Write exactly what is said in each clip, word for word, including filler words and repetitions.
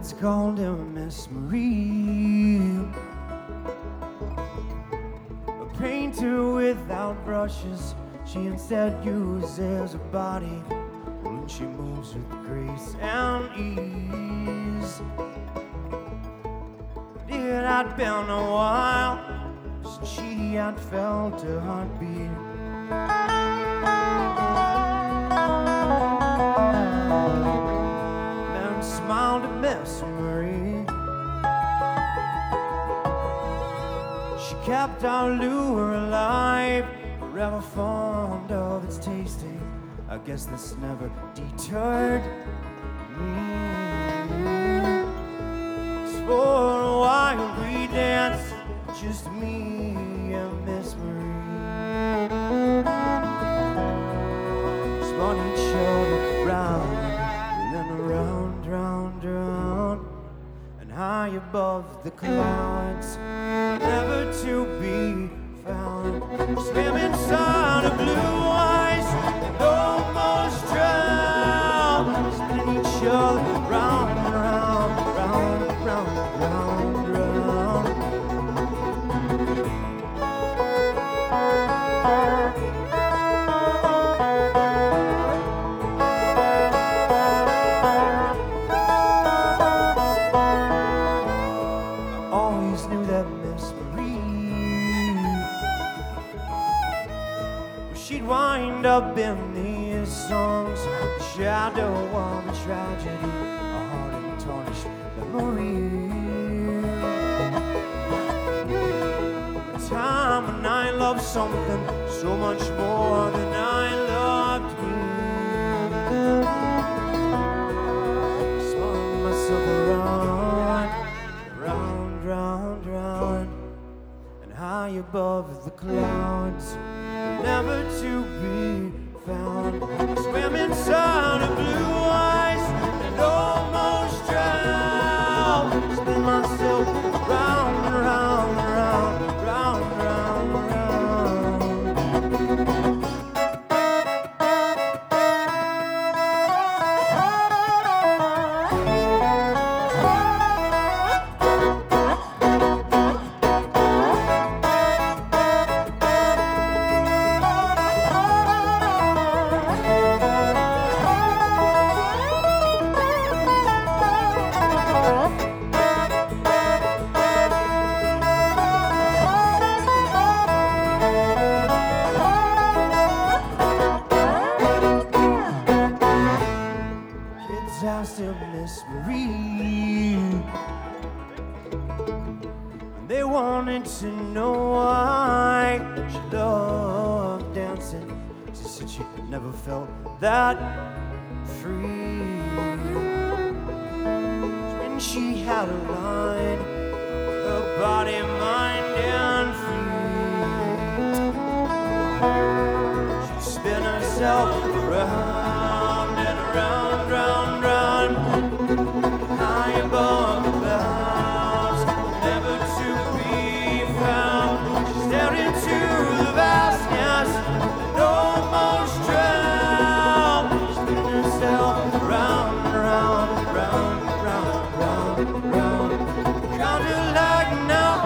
It's called a Miss Marie, a painter without brushes. She instead uses her body, and she moves with grace and ease. It had been a while since she had felt a heartbeat. And smiled at Miss Marie. She kept our lure alive, forever fond of its tasting. I guess this never deterred me. For a while we danced, just me and Miss Marie. Spun each other round, and then around, round, round, and high above the clouds, never to be found. Swim inside of blue eyes and almost drown, spinning each other round and round, round, round, round, round. I always knew that Miss Marie, she'd wind up in these songs, the shadow of a tragedy, a heart and tarnished memory. A time when I loved something so much more than I loved me. Spun myself around, round, round, round, and high above the clouds, never to be found. Swim inside of blue eyes and almost drown. Spin myself round and round and round, round, round, asked of Miss Marie. They wanted to know why she loved dancing. She said she never felt that free. When she had a line, her body, mind, and feet, she'd spin herself around and around, round, round, high above the clouds, never to be found. She stared into the vastness and almost drowned. She spinning herself round, round, round, round, round, round. Counted like now.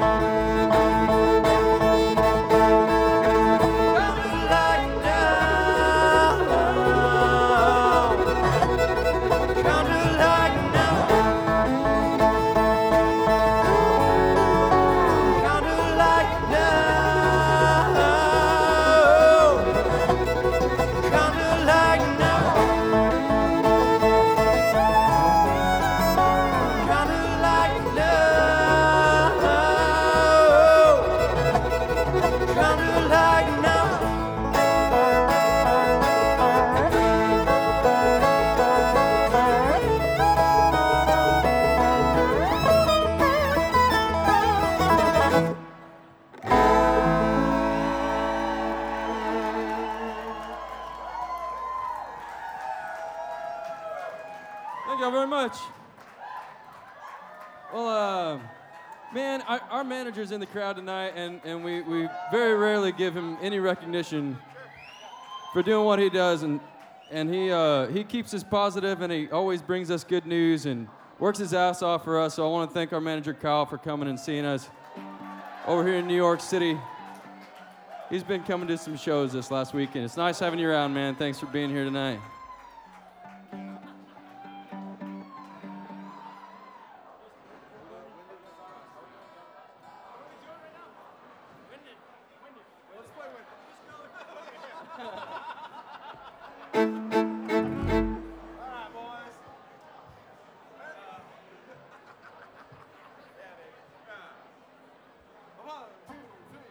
Counted like now. Counted like now. Counted like now. Counted like now. Counted like now. Counted like now. Thank y'all very much. Well, uh, man, our, our manager's in the crowd tonight, and, and we, we very rarely give him any recognition for doing what he does, and and he uh, he keeps us positive, and he always brings us good news. And works his ass off for us. So I want to thank our manager, Kyle, for coming and seeing us over here in New York City. He's been coming to some shows this last weekend. It's nice having you around, man. Thanks for being here tonight. Let's play with it.